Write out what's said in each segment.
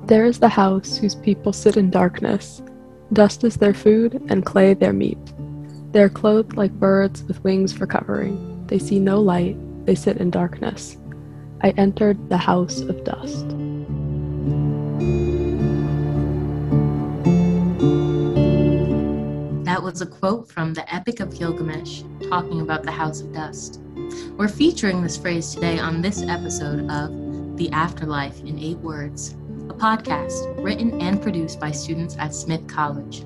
There is the house whose people sit in darkness. Dust is their food, and clay their meat. They are clothed like birds with wings for covering. They see no light, they sit in darkness. I entered the house of dust. That was a quote from the Epic of Gilgamesh, talking about the House of Dust. We're featuring this phrase today on this episode of The Afterlife in 8 Words, a podcast written and produced by students at Smith College.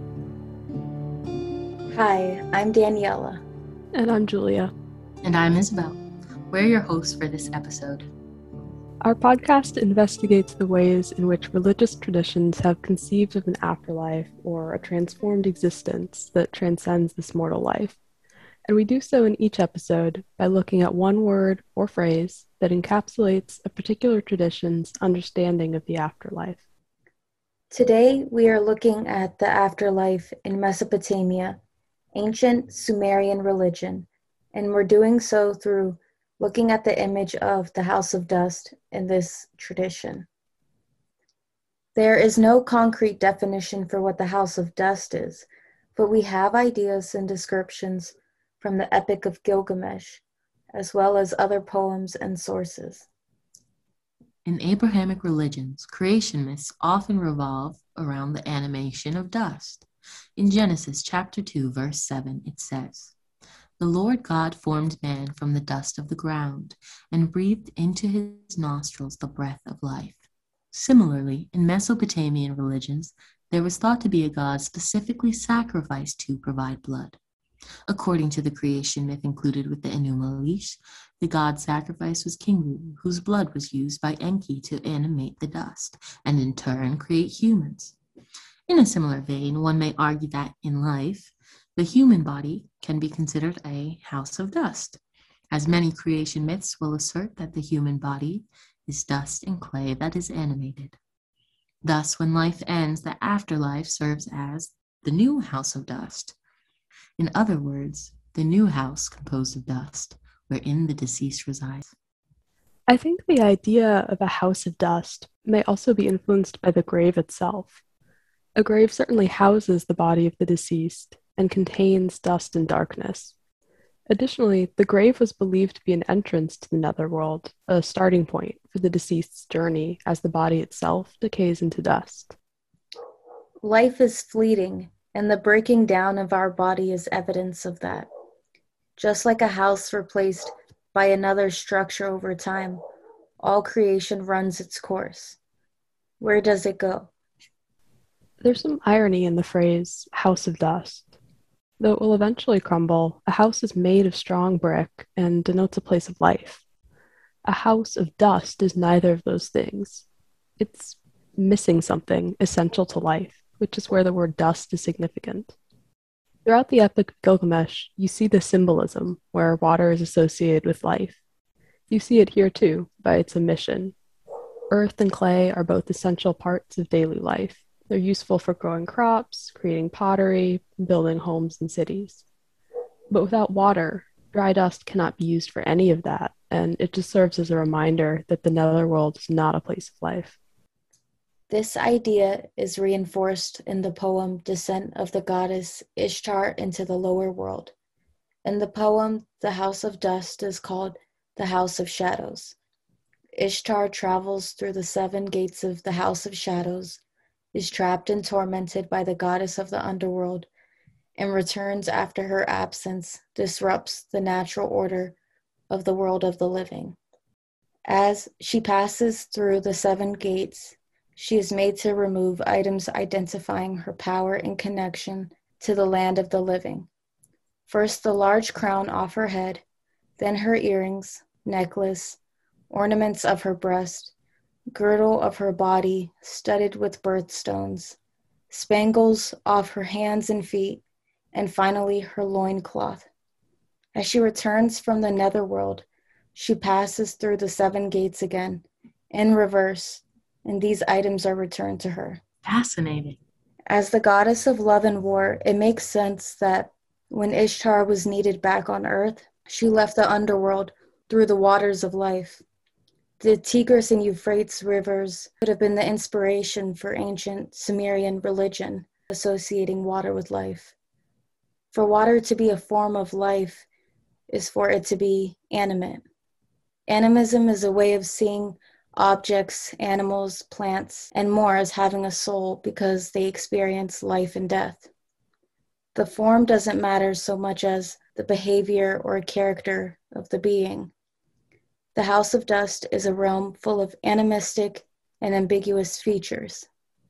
Hi, I'm Daniela. And I'm Julia. And I'm Isabel. We're your hosts for this episode. Our podcast investigates the ways in which religious traditions have conceived of an afterlife or a transformed existence that transcends this mortal life. And we do so in each episode by looking at one word or phrase that encapsulates a particular tradition's understanding of the afterlife. Today, we are looking at the afterlife in Mesopotamia, ancient Sumerian religion, and we're doing so through looking at the image of the House of Dust in this tradition. There is no concrete definition for what the House of Dust is, but we have ideas and descriptions from the Epic of Gilgamesh, as well as other poems and sources. In Abrahamic religions, creation myths often revolve around the animation of dust. In Genesis chapter 2, verse 7, it says, "The Lord God formed man from the dust of the ground and breathed into his nostrils the breath of life." Similarly, in Mesopotamian religions, there was thought to be a god specifically sacrificed to provide blood. According to the creation myth included with the Enuma Elish, the god sacrificed was Kingu, whose blood was used by Enki to animate the dust and in turn create humans. In a similar vein, one may argue that in life, the human body can be considered a house of dust, as many creation myths will assert that the human body is dust and clay that is animated. Thus, when life ends, the afterlife serves as the new house of dust. In other words, the new house composed of dust, wherein the deceased resides. I think the idea of a house of dust may also be influenced by the grave itself. A grave certainly houses the body of the deceased and contains dust and darkness. Additionally, the grave was believed to be an entrance to the netherworld, a starting point for the deceased's journey as the body itself decays into dust. Life is fleeting, and the breaking down of our body is evidence of that. Just like a house replaced by another structure over time, all creation runs its course. Where does it go? There's some irony in the phrase house of dust. Though it will eventually crumble, a house is made of strong brick and denotes a place of life. A house of dust is neither of those things. It's missing something essential to life, which is where the word dust is significant. Throughout the Epic of Gilgamesh, you see the symbolism where water is associated with life. You see it here too, by its omission. Earth and clay are both essential parts of daily life. They're useful for growing crops, creating pottery, building homes and cities. But without water, dry dust cannot be used for any of that, and it just serves as a reminder that the netherworld is not a place of life. This idea is reinforced in the poem Descent of the Goddess Ishtar into the Lower World. In the poem, the House of Dust is called the House of Shadows. Ishtar travels through the 7 gates of the House of Shadows, is trapped and tormented by the goddess of the underworld, and returns after her absence disrupts the natural order of the world of the living. As she passes through the 7 gates, she is made to remove items identifying her power and connection to the land of the living. First, the large crown off her head, then her earrings, necklace, ornaments of her breast, girdle of her body studded with birthstones, spangles off her hands and feet, and finally her loincloth. As she returns from the netherworld, she passes through the 7 gates again, in reverse, and these items are returned to her. Fascinating. As the goddess of love and war, it makes sense that when Ishtar was needed back on Earth, she left the underworld through the waters of life. The Tigris and Euphrates rivers could have been the inspiration for ancient Sumerian religion, associating water with life. For water to be a form of life is for it to be animate. Animism is a way of seeing objects, animals, plants, and more as having a soul because they experience life and death. The form doesn't matter so much as the behavior or character of the being. The House of Dust is a realm full of animistic and ambiguous features.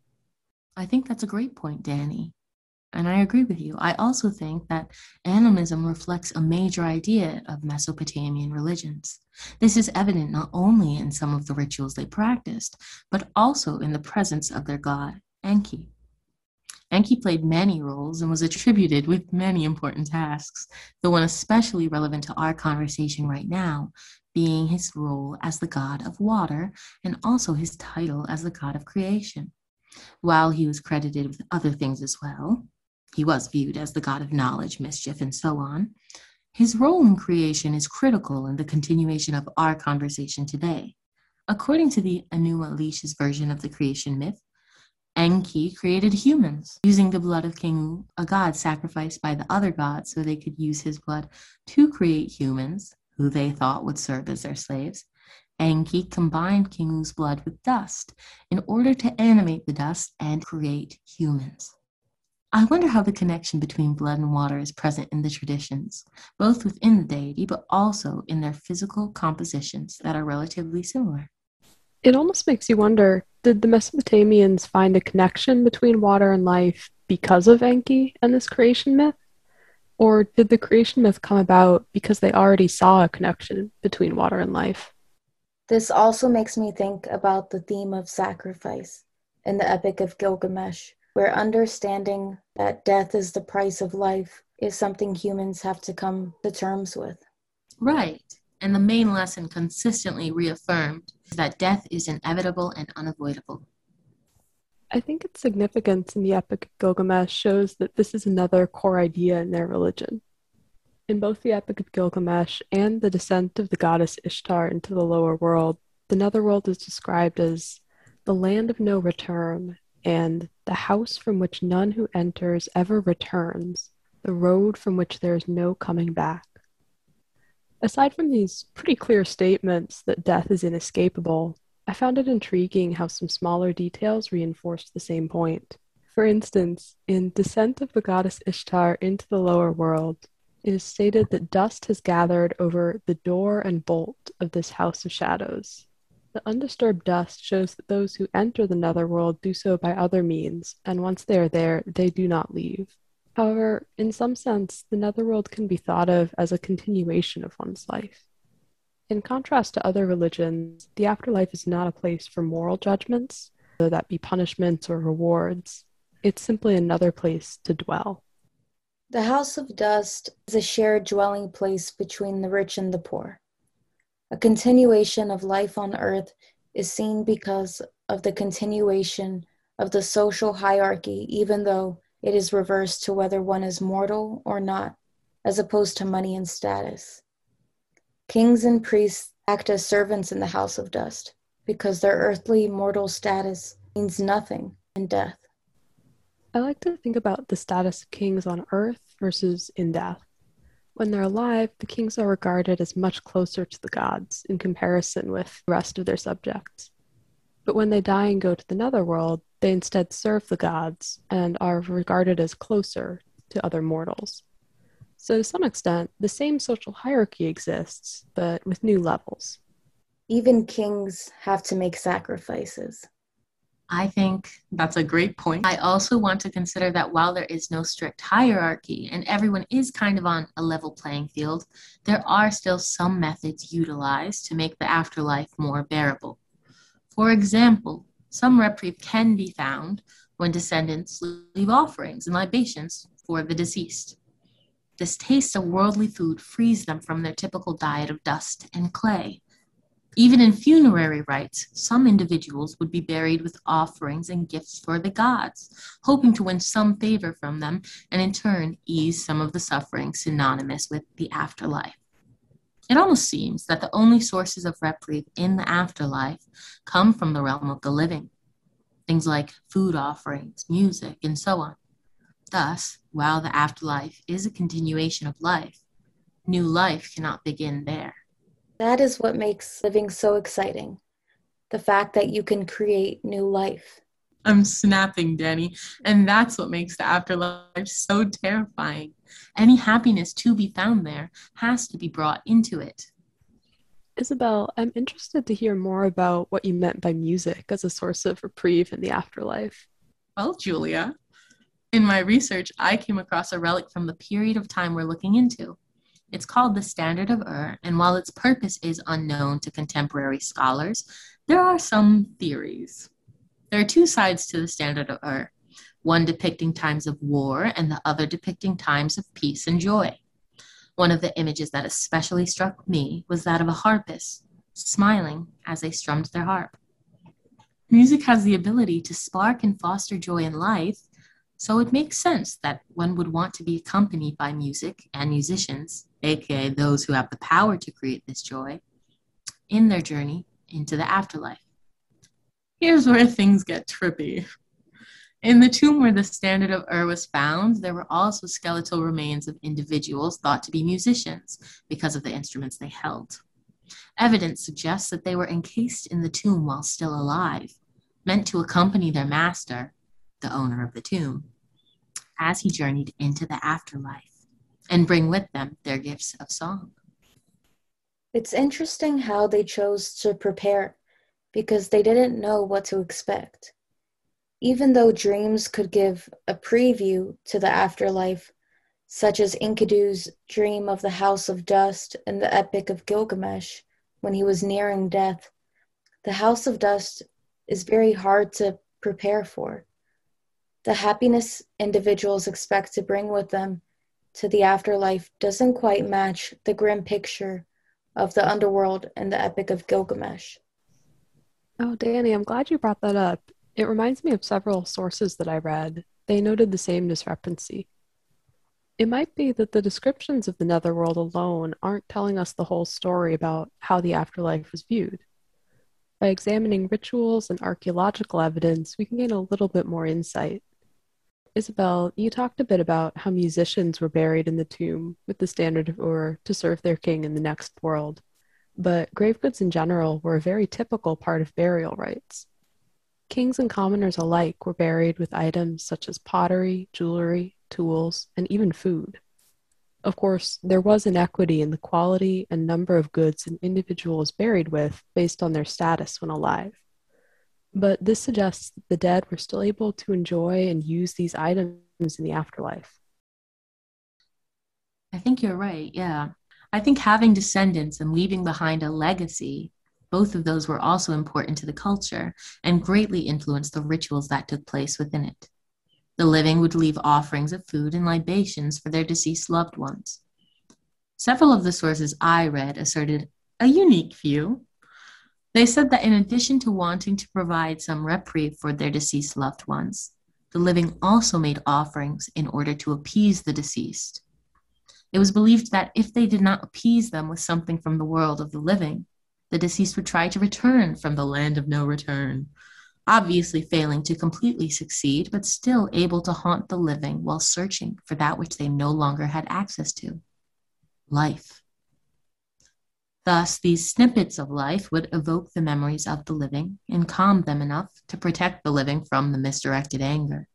I think that's a great point, Danny. And I agree with you. I also think that animism reflects a major idea of Mesopotamian religions. This is evident not only in some of the rituals they practiced, but also in the presence of their god, Enki. Enki played many roles and was attributed with many important tasks, the one especially relevant to our conversation right now being his role as the god of water and also his title as the god of creation. While he was credited with other things as well, he was viewed as the god of knowledge, mischief, and so on. His role in creation is critical in the continuation of our conversation today. According to the Enuma Elish's version of the creation myth, Enki created humans using the blood of Kingu, a god sacrificed by the other gods so they could use his blood to create humans, who they thought would serve as their slaves. Enki combined Kingu's blood with dust in order to animate the dust and create humans. I wonder how the connection between blood and water is present in the traditions, both within the deity but also in their physical compositions that are relatively similar. It almost makes you wonder, did the Mesopotamians find a connection between water and life because of Enki and this creation myth? Or did the creation myth come about because they already saw a connection between water and life? This also makes me think about the theme of sacrifice in the Epic of Gilgamesh, where understanding that death is the price of life is something humans have to come to terms with. Right. And the main lesson consistently reaffirmed is that death is inevitable and unavoidable. I think its significance in the Epic of Gilgamesh shows that this is another core idea in their religion. In both the Epic of Gilgamesh and the descent of the goddess Ishtar into the lower world, the netherworld is described as the land of no return and the house from which none who enters ever returns, the road from which there is no coming back. Aside from these pretty clear statements that death is inescapable, I found it intriguing how some smaller details reinforced the same point. For instance, in Descent of the Goddess Ishtar into the Lower World, it is stated that dust has gathered over the door and bolt of this house of shadows. The undisturbed dust shows that those who enter the netherworld do so by other means, and once they are there, they do not leave. However, in some sense, the netherworld can be thought of as a continuation of one's life. In contrast to other religions, the afterlife is not a place for moral judgments, whether that be punishments or rewards. It's simply another place to dwell. The House of Dust is a shared dwelling place between the rich and the poor. A continuation of life on earth is seen because of the continuation of the social hierarchy, even though it is reversed to whether one is mortal or not, as opposed to money and status. Kings and priests act as servants in the House of Dust because their earthly mortal status means nothing in death. I like to think about the status of kings on earth versus in death. When they're alive, the kings are regarded as much closer to the gods in comparison with the rest of their subjects. But when they die and go to the netherworld, they instead serve the gods and are regarded as closer to other mortals. So to some extent, the same social hierarchy exists, but with new levels. Even kings have to make sacrifices. I think that's a great point. I also want to consider that while there is no strict hierarchy and everyone is kind of on a level playing field, there are still some methods utilized to make the afterlife more bearable. For example, some reprieve can be found when descendants leave offerings and libations for the deceased. This taste of worldly food frees them from their typical diet of dust and clay. Even in funerary rites, some individuals would be buried with offerings and gifts for the gods, hoping to win some favor from them and in turn ease some of the suffering synonymous with the afterlife. It almost seems that the only sources of reprieve in the afterlife come from the realm of the living, things like food offerings, music, and so on. Thus, while the afterlife is a continuation of life, new life cannot begin there. That is what makes living so exciting. The fact that you can create new life. I'm snapping, Danny, and that's what makes the afterlife so terrifying. Any happiness to be found there has to be brought into it. Isabel, I'm interested to hear more about what you meant by music as a source of reprieve in the afterlife. Well, Julia, in my research, I came across a relic from the period of time we're looking into. It's called the Standard of Ur, and while its purpose is unknown to contemporary scholars, there are some theories. There are two sides to the Standard of Ur, one depicting times of war and the other depicting times of peace and joy. One of the images that especially struck me was that of a harpist, smiling as they strummed their harp. Music has the ability to spark and foster joy in life, so it makes sense that one would want to be accompanied by music and musicians, aka those who have the power to create this joy, in their journey into the afterlife. Here's where things get trippy. In the tomb where the Standard of Ur was found, there were also skeletal remains of individuals thought to be musicians because of the instruments they held. Evidence suggests that they were encased in the tomb while still alive, meant to accompany their master, the owner of the tomb, as he journeyed into the afterlife and bring with them their gifts of song. It's interesting how they chose to prepare because they didn't know what to expect. Even though dreams could give a preview to the afterlife, such as Enkidu's dream of the House of Dust in the Epic of Gilgamesh when he was nearing death, the House of Dust is very hard to prepare for. The happiness individuals expect to bring with them to the afterlife doesn't quite match the grim picture of the underworld in the Epic of Gilgamesh. Oh, Danny, I'm glad you brought that up. It reminds me of several sources that I read. They noted the same discrepancy. It might be that the descriptions of the netherworld alone aren't telling us the whole story about how the afterlife was viewed. By examining rituals and archaeological evidence, we can gain a little bit more insight. Isabel, you talked a bit about how musicians were buried in the tomb with the Standard of Ur to serve their king in the next world, but grave goods in general were a very typical part of burial rites. Kings and commoners alike were buried with items such as pottery, jewelry, tools, and even food. Of course, there was inequity in the quality and number of goods an individual was buried with based on their status when alive. But this suggests that the dead were still able to enjoy and use these items in the afterlife. I think you're right, yeah. I think having descendants and leaving behind a legacy, both of those were also important to the culture and greatly influenced the rituals that took place within it. The living would leave offerings of food and libations for their deceased loved ones. Several of the sources I read asserted a unique view. They said that in addition to wanting to provide some reprieve for their deceased loved ones, the living also made offerings in order to appease the deceased. It was believed that if they did not appease them with something from the world of the living, the deceased would try to return from the land of no return, obviously failing to completely succeed, but still able to haunt the living while searching for that which they no longer had access to: life. Thus, these snippets of life would evoke the memories of the living and calm them enough to protect the living from the misdirected anger.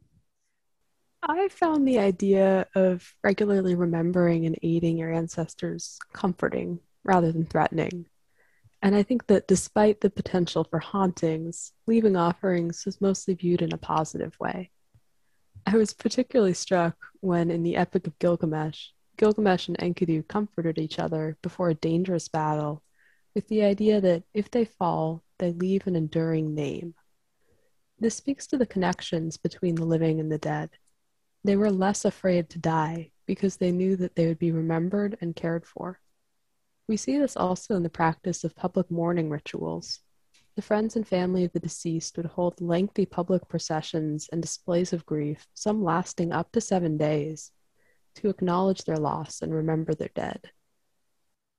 I found the idea of regularly remembering and aiding your ancestors comforting rather than threatening. And I think that despite the potential for hauntings, leaving offerings was mostly viewed in a positive way. I was particularly struck when, in the Epic of Gilgamesh, Gilgamesh and Enkidu comforted each other before a dangerous battle with the idea that if they fall, they leave an enduring name. This speaks to the connections between the living and the dead. They were less afraid to die because they knew that they would be remembered and cared for. We see this also in the practice of public mourning rituals. The friends and family of the deceased would hold lengthy public processions and displays of grief, some lasting up to 7 days, to acknowledge their loss and remember their dead.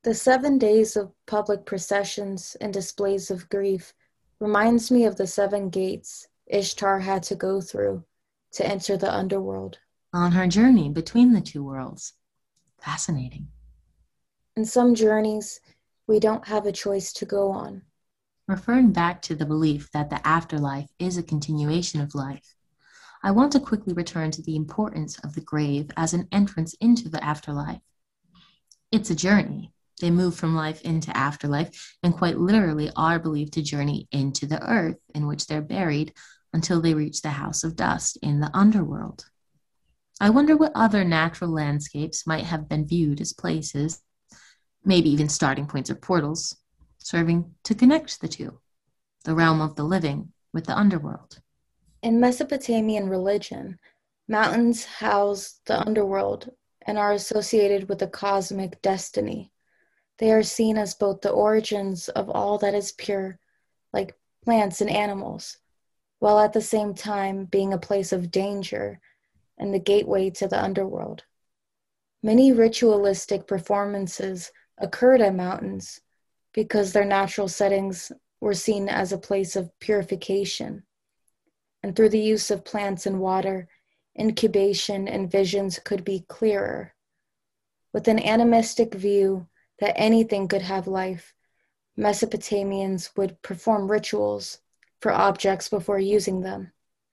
The 7 days of public processions and displays of grief reminds me of the 7 gates Ishtar had to go through to enter the underworld. On her journey between the two worlds. Fascinating. In some journeys, we don't have a choice to go on. Referring back to the belief that the afterlife is a continuation of life, I want to quickly return to the importance of the grave as an entrance into the afterlife. It's a journey. They move from life into afterlife and quite literally are believed to journey into the earth in which they're buried until they reach the house of dust in the underworld. I wonder what other natural landscapes might have been viewed as places, maybe even starting points or portals, serving to connect the two, the realm of the living with the underworld. In Mesopotamian religion, mountains house the underworld and are associated with a cosmic destiny. They are seen as both the origins of all that is pure, like plants and animals, while at the same time being a place of danger and the gateway to the underworld. Many ritualistic performances occurred at mountains because their natural settings were seen as a place of purification. And through the use of plants and water, incubation and visions could be clearer. With an animistic view that anything could have life, Mesopotamians would perform rituals for objects before using them.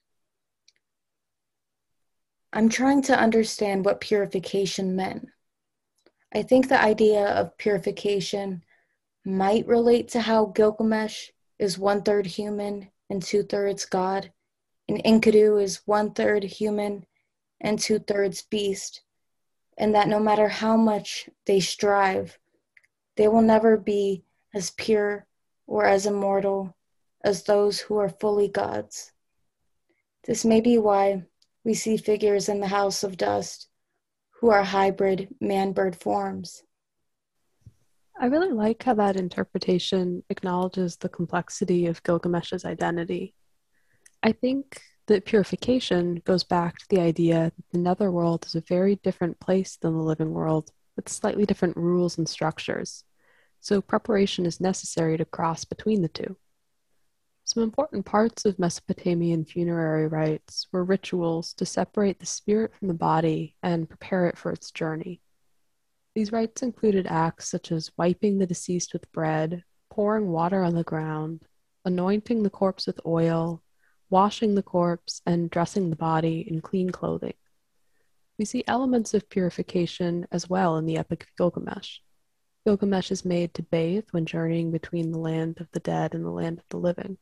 I'm trying to understand what purification meant. I think the idea of purification might relate to how Gilgamesh is 1/3 human and 2/3 God, and Enkidu is 1/3 human and 2/3 beast, and that no matter how much they strive, they will never be as pure or as immortal as those who are fully gods. This may be why we see figures in the House of Dust who are hybrid man-bird forms. I really like how that interpretation acknowledges the complexity of Gilgamesh's identity. I think that purification goes back to the idea that the netherworld is a very different place than the living world, with slightly different rules and structures, so preparation is necessary to cross between the two. Some important parts of Mesopotamian funerary rites were rituals to separate the spirit from the body and prepare it for its journey. These rites included acts such as wiping the deceased with bread, pouring water on the ground, anointing the corpse with oil, washing the corpse, and dressing the body in clean clothing. We see elements of purification as well in the Epic of Gilgamesh. Gilgamesh is made to bathe when journeying between the land of the dead and the land of the living.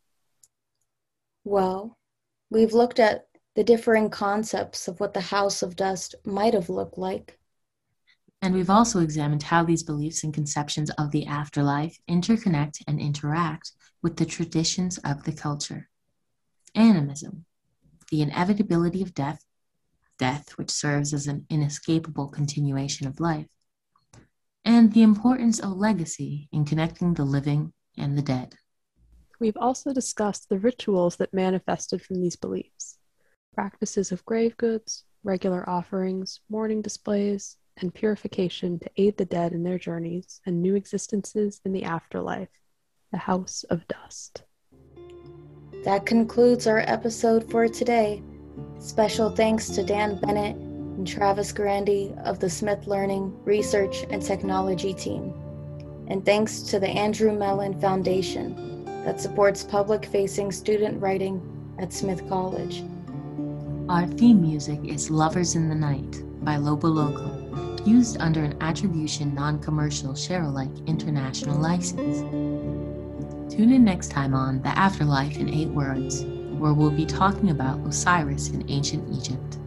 Well, we've looked at the differing concepts of what the House of Dust might have looked like. And we've also examined how these beliefs and conceptions of the afterlife interconnect and interact with the traditions of the culture. Animism, the inevitability of death, which serves as an inescapable continuation of life, and the importance of legacy in connecting the living and the dead. We've also discussed the rituals that manifested from these beliefs: practices of grave goods, regular offerings, mourning displays, and purification to aid the dead in their journeys and new existences in the afterlife, the House of Dust. That concludes our episode for today. Special thanks to Dan Bennett and Travis Grandi of the Smith Learning Research and Technology team. And thanks to the Andrew Mellon Foundation that supports public-facing student writing at Smith College. Our theme music is Lovers in the Night by Lobo Loco, used under an attribution non-commercial share-alike international license. Tune in next time on The Afterlife in 8 Words, where we'll be talking about Osiris in ancient Egypt.